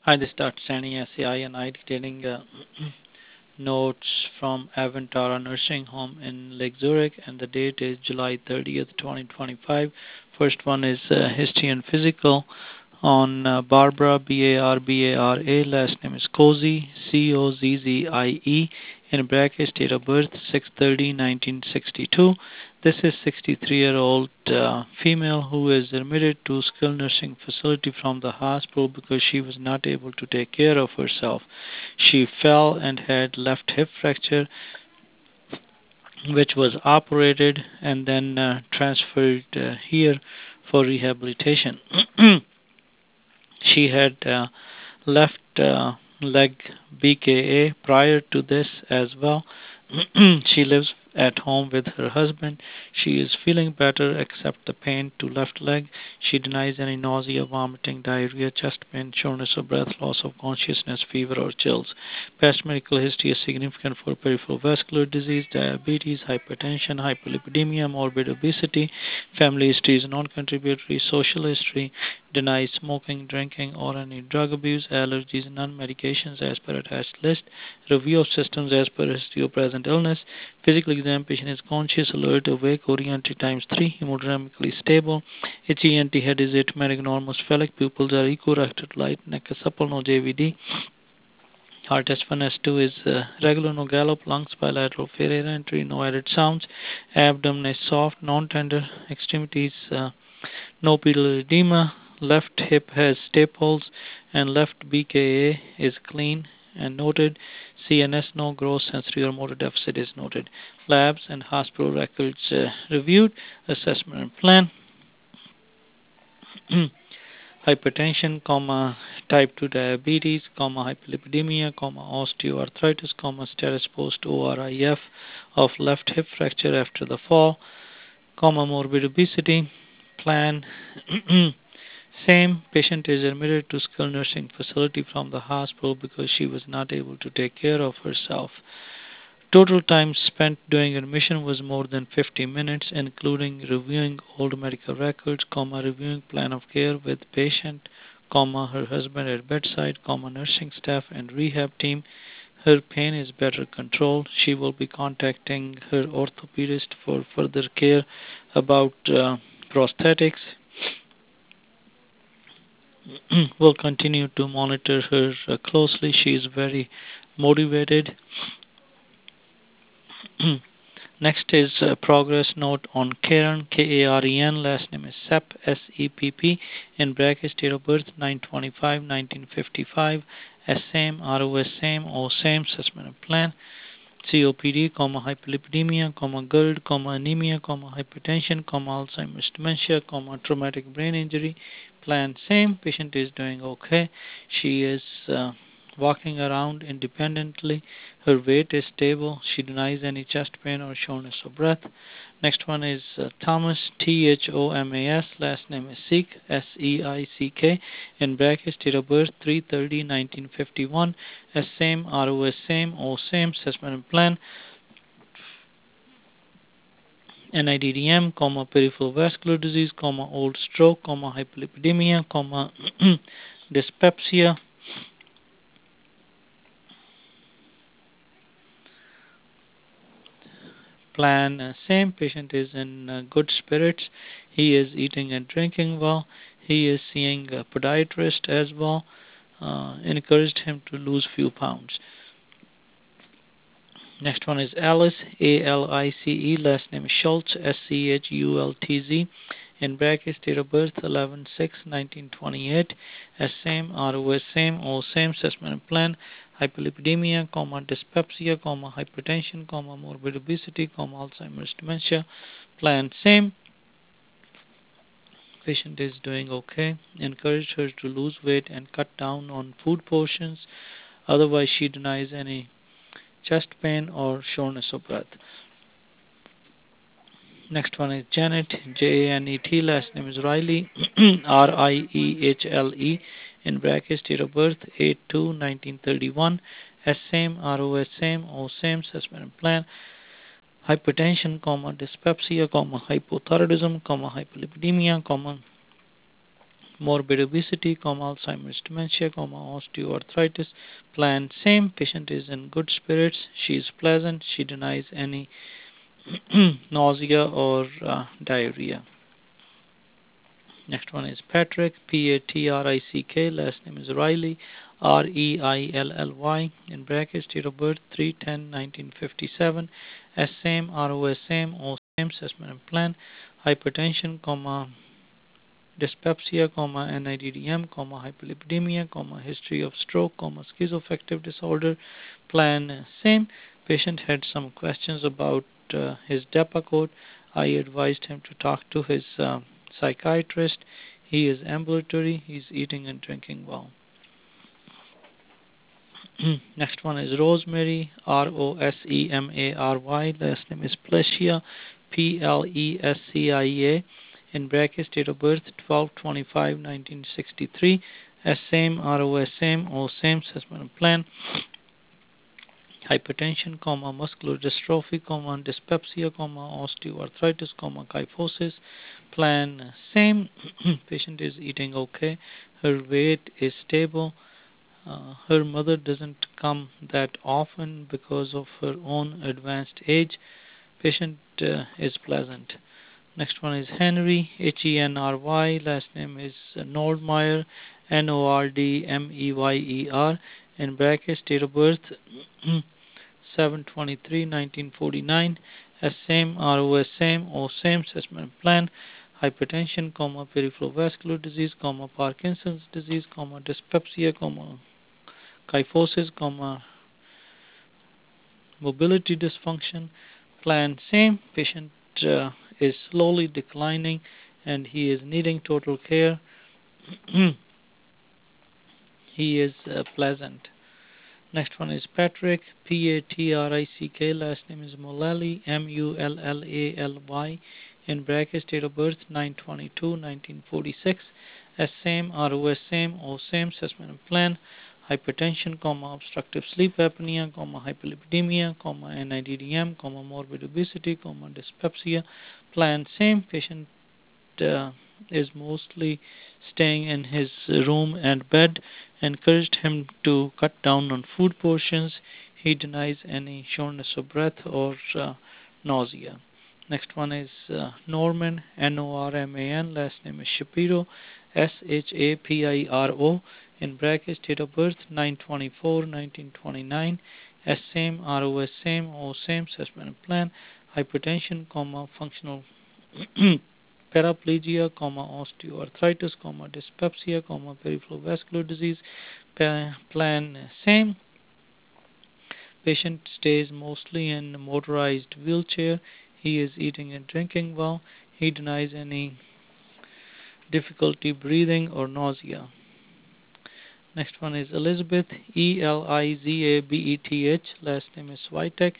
Hi, this is Dr. Sani SCI, and I'm getting notes from Avantara Nursing Home in Lake Zurich, and the date is July 30th, 2025. First one is history and physical on Barbara, Barbara, last name is Cozy, Cozzzie, in brackets, date of birth 6/30/1962. This is 63-year-old female who is admitted to skilled nursing facility from the hospital because she was not able to take care of herself. She fell and had left hip fracture, which was operated and then transferred here for rehabilitation. She had left leg BKA prior to this as well. She lives at home with her husband. She is feeling better except the pain to left leg. She denies any nausea, vomiting, diarrhea, chest pain, shortness of breath, loss of consciousness, fever, or chills. Past medical history is significant for peripheral vascular disease, diabetes, hypertension, hyperlipidemia, morbid obesity. Family history is non-contributory. Social history denies smoking, drinking, or any drug abuse, allergies, non-medications as per attached list, review of systems as per history of present illness, physical exam patient is conscious, alert, awake, orientry times 3, hemodynamically stable, HENT head is atymatic, normal, sphenic pupils are equirected, light, neck is supple, no JVD, heart S1, S2 is regular, no gallop, lungs bilateral, fair air entry, no added sounds, abdomen is soft, non-tender, extremities no pedal edema, left hip has staples, and left BKA is clean and noted. CNS no gross sensory or motor deficit is noted. Labs and hospital records reviewed. Assessment and plan. Hypertension, type 2 diabetes, hyperlipidemia, osteoarthritis, status post ORIF of left hip fracture after the fall, morbid obesity, plan. Same patient is admitted to skilled nursing facility from the hospital because she was not able to take care of herself. Total time spent during admission was more than 50 minutes, including reviewing old medical records, reviewing plan of care with patient, her husband at bedside, nursing staff and rehab team. Her pain is better controlled. She will be contacting her orthopedist for further care about prosthetics. Will continue to monitor her closely. She is very motivated. Next is progress note on Karen, Karen, last name is Sepp, Sepp, in brackets, date of birth 9/25/1955, S same, ROS same, O same, assessment and plan, COPD, hyperlipidemia, GERD, anemia, hypertension, Alzheimer's dementia, traumatic brain injury, plan same, patient is doing okay. She is walking around independently. Her weight is stable. She denies any chest pain or shortness of breath. Next one is Thomas, Thomas, last name is Seik, Seick, in brackets, date of birth 3/30/1951, S same, ROS same, O same, assessment and plan, NIDDM, peripheral vascular disease, old stroke, hyperlipidemia, dyspepsia. Plan same, patient is in good spirits. He is eating and drinking well. He is seeing a podiatrist as well. Encouraged him to lose few pounds. Next one is Alice, Alice, last name is Schultz, Schultz, in brackets, date of birth 11/6/1928, S same, ROS same, O same, assessment and plan, hyperlipidemia, dyspepsia, hypertension, morbid obesity, Alzheimer's dementia, plan same, patient is doing okay. Encourage her to lose weight and cut down on food portions, otherwise she denies any chest pain or shortness of breath. Next one is Janet, Janet, last name is Riley, Riehle, in brackets, date of birth 8/2/1931, S same, ROS same, O same, assessment and plan, hypertension, dyspepsia, hypothyroidism, hyperlipidemia, morbid obesity, Alzheimer's dementia, osteoarthritis. Plan same. Patient is in good spirits. She is pleasant. She denies any nausea or diarrhea. Next one is Patrick, Patrick. Last name is Riley, Reilly. In brackets, date of birth 3/10/1957. Same, ROS same, O same, assessment and plan. Hypertension, dyspepsia, NIDDM, hyperlipidemia, history of stroke, schizoaffective disorder. Plan same. Patient had some questions about his DEPA code. I advised him to talk to his psychiatrist. He is ambulatory. He's eating and drinking well. Next one is Rosemary, Rosemary. Last name is Plesia, Plesia. In brackets, date of birth 12/25/1963. Same, ROS same, O same, assessment and plan. Hypertension, muscular dystrophy, dyspepsia, osteoarthritis, kyphosis. Plan same. Patient is eating okay. Her weight is stable. Her mother doesn't come that often because of her own advanced age. Patient is pleasant. Next one is Henry, Henry. Last name is Nordmeyer, Nordmeyer. In brackets, date of birth 7/23/1949. Same, ROS same, O same, assessment plan. Hypertension, peripheral vascular disease, Parkinson's disease, dyspepsia, kyphosis, mobility dysfunction. Plan same. Patient is slowly declining and he is needing total care. He is pleasant. Next one is Patrick, Patrick. Last name is Mullally, Mullally. In brackets, date of birth 9/22/1946. Same, ROS same, O same, assessment and plan. Hypertension, obstructive sleep apnea, hyperlipidemia, NIDDM, morbid obesity, dyspepsia. Plan same. Patient is mostly staying in his room and bed. Encouraged him to cut down on food portions. He denies any shortness of breath or nausea. Next one is Norman, Norman. Last name is Shapiro, Shapiro. In brackets, date of birth 9/24/1929. Same, ROS same, O same, assessment and plan. Hypertension, functional paraplegia, osteoarthritis, dyspepsia, peripheral vascular disease. Plan same. Patient stays mostly in a motorized wheelchair. He is eating and drinking well. He denies any difficulty breathing or nausea. Next one is Elizabeth, Elizabeth. Last name is Swiatek,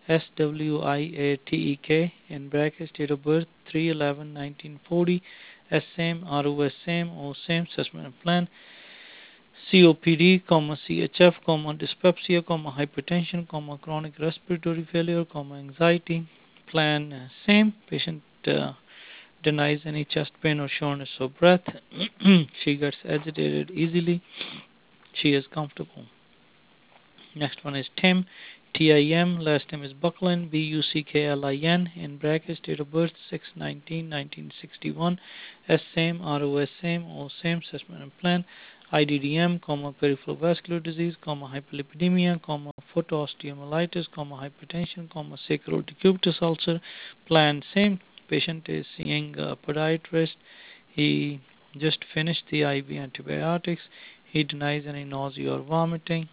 Swiatek. In brackets, date of birth 3/11/1940. Same, ROS same, O same, assessment and plan. COPD, CHF, dyspepsia, hypertension, chronic respiratory failure, anxiety. Plan same. Patient denies any chest pain or shortness of breath. She gets agitated easily. She is comfortable. Next one is Tim, Tim. Last name is Bucklin, Bucklin. In brackets, date of birth 6/19/1961. Same, ROS same, O same, assessment and plan. IDDM, peripheral vascular disease, hyperlipidemia, foot osteomyelitis, hypertension, sacral decubitus ulcer. Plan same. Patient is seeing a podiatrist. He just finished the IV antibiotics. He denies any nausea or vomiting.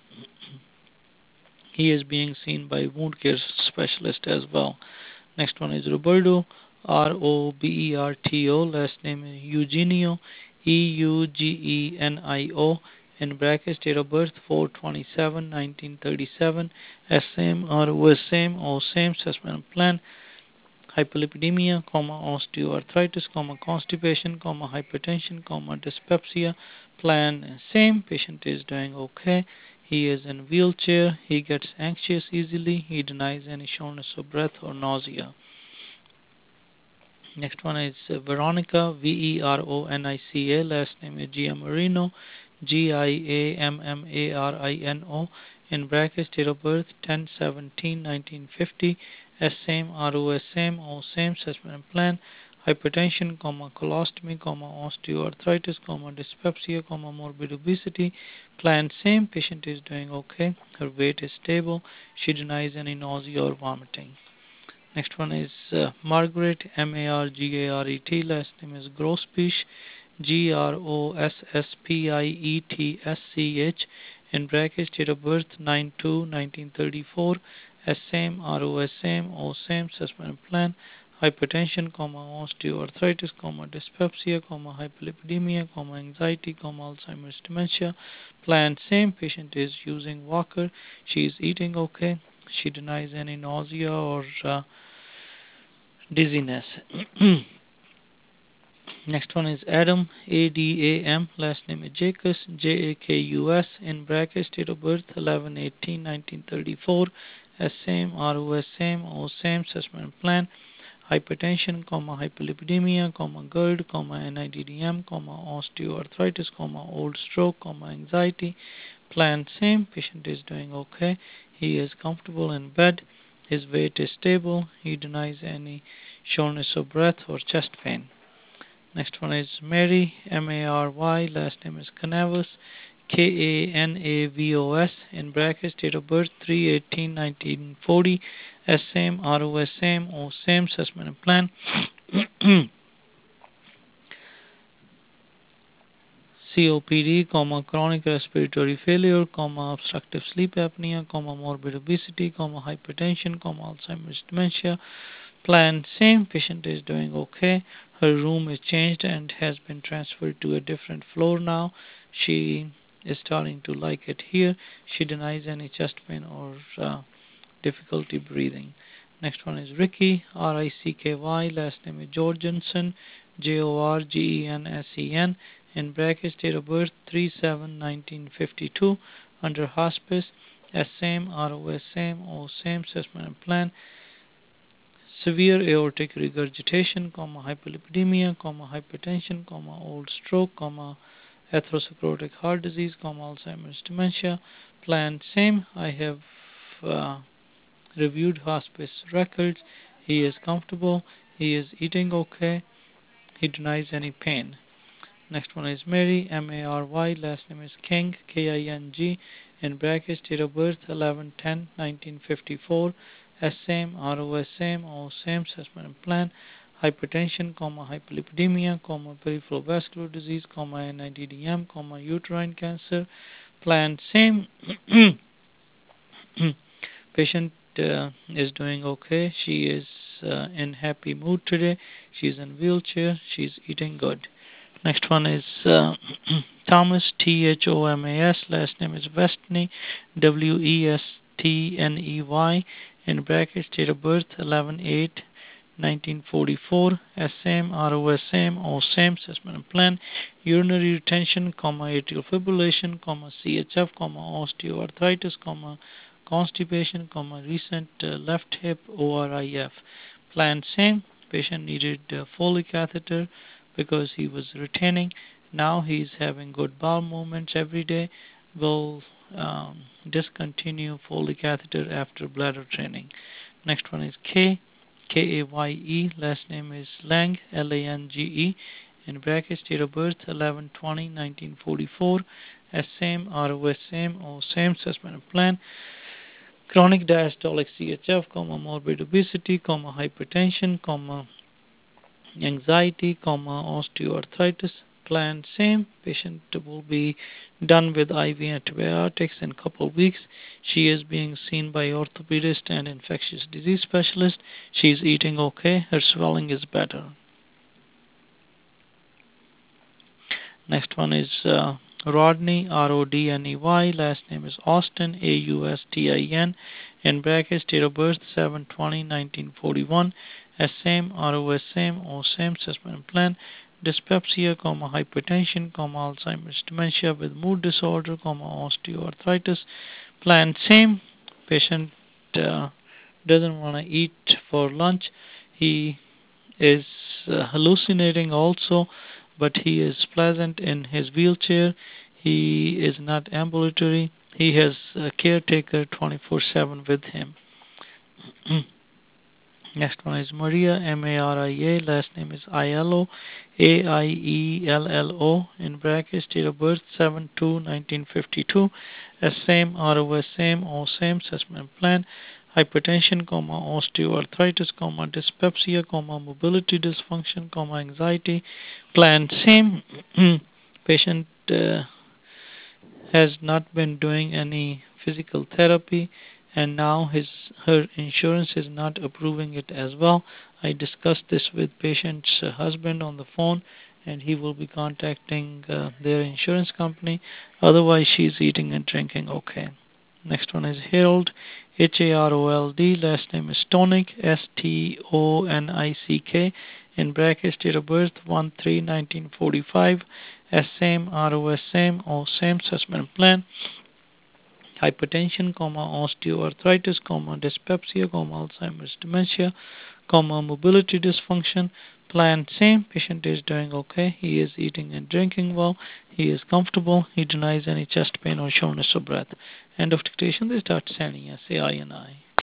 He is being seen by wound care specialist as well. Next one is Roberto, Roberto. Last name is Eugenio, Eugenio. In brackets, date of birth 4/27/1937. Same, ROS same, O same, assessment plan. Hyperlipidemia, osteoarthritis, constipation, hypertension, dyspepsia. Plan same. Patient is doing okay. He is in wheelchair. He gets anxious easily. He denies any shortness of breath or nausea. Next one is Veronica, Veronica, last name is Giammarino, Giammarino, in brackets, date of birth 10/17/1950, S same, ROS same, O same, assessment plan, hypertension, colostomy, osteoarthritis, dyspepsia, morbid obesity, plan same, patient is doing okay, her weight is stable, she denies any nausea or vomiting. Next one is Margaret, Margaret, last name is Grosspiech, Grosspietsch, in brackets, date of birth 9/2/1934, S same, ROS same, O same, assessment plan, hypertension, osteoarthritis, dyspepsia, hyperlipidemia, anxiety, Alzheimer's dementia, plan same, patient is using walker, she is eating okay, she denies any nausea or dizziness. Next one is Adam, Adam, last name is Jacobs, Jakus, in brackets, date of birth 11/18/1934, S same, ROS same, O same, assessment plan, hypertension, hyperlipidemia, GERD, NIDDM, osteoarthritis, old stroke, anxiety, plan same, patient is doing okay, he is comfortable in bed, his weight is stable, he denies any shortness of breath or chest pain. Next one is Mary, Mary, last name is Canavos, Kanavos, in brackets, date of birth 3/18/1940, S same, ROS same, O same, assessment and plan. COPD, chronic respiratory failure, obstructive sleep apnea, morbid obesity, hypertension, Alzheimer's dementia. Plan same, patient is doing okay. Her room is changed and has been transferred to a different floor now. She is starting to like it here. She denies any chest pain or difficulty breathing. Next one is Ricky, Ricky, last name is Jorgensen, Jorgensen, in brackets, date of birth 3/7/1952, under hospice, S same, ROS same, O same, assessment and plan, severe aortic regurgitation, hyperlipidemia, hypertension, old stroke, atherosclerotic heart disease, Alzheimer's dementia. Plan same. I have reviewed hospice records. He is comfortable. He is eating okay. He denies any pain. Next one is Mary, Mary, last name is King, King, in brackets, date of birth 11/10/1954, S same, ROS same, O same, assessment and plan, hypertension, hyperlipidemia, peripheral vascular disease, NIDDM, uterine cancer, plan same. Patient is doing okay. She is in happy mood today. She's in wheelchair. She's eating good. Next one is Thomas, Thomas, last name is Westney, Westney, in brackets, date of birth 11/8/1944, S same, ROS same, O same, assessment and plan, urinary retention, atrial fibrillation, CHF, osteoarthritis, constipation, recent left hip ORIF. Plan same, patient needed Foley catheter because he was retaining. Now he's having good bowel movements every day. Will discontinue Foley catheter after bladder training. Next one is Kaye, last name is Lang, Lange, in brackets, date of birth 11/20/1944, S same, ROS same, O same, assessment and plan, chronic diastolic CHF, morbid obesity, hypertension, anxiety, osteoarthritis, plan same. Patient will be done with IV antibiotics in a couple of weeks. She is being seen by orthopedist and infectious disease specialist. She is eating okay. Her swelling is better. Next one is Rodney, Rodney, last name is Austin, Austin, in brackets, date of birth 7/20/1941, S same, ROS same, O same, assessment and plan, dyspepsia, hypertension, Alzheimer's dementia with mood disorder, osteoarthritis, plan same. Patient doesn't want to eat for lunch. He is hallucinating also, but he is pleasant in his wheelchair. He is not ambulatory. He has a caretaker 24/7 with him. Next one is Maria, Maria. Last name is Aiello, Aiello. In brackets, date of birth 7/2/1952. Same, ROS same, all same. Assessment plan: hypertension, osteoarthritis, dyspepsia, mobility dysfunction, anxiety. Plan same. Patient has not been doing any physical therapy, and now her insurance is not approving it as well. I discussed this with patient's husband on the phone, and he will be contacting their insurance company. Otherwise, she's eating and drinking okay. Next one is Harold, Harold. Last name is Stonick, Stonick. In brackets, date of birth 1/3/1945. Same, ROS same, all same. Assessment plan: hypertension, osteoarthritis, dyspepsia, Alzheimer's dementia, mobility dysfunction. Plan same. Patient is doing okay. He is eating and drinking well. He is comfortable. He denies any chest pain or shortness of breath. End of dictation. They start sending SAI and I.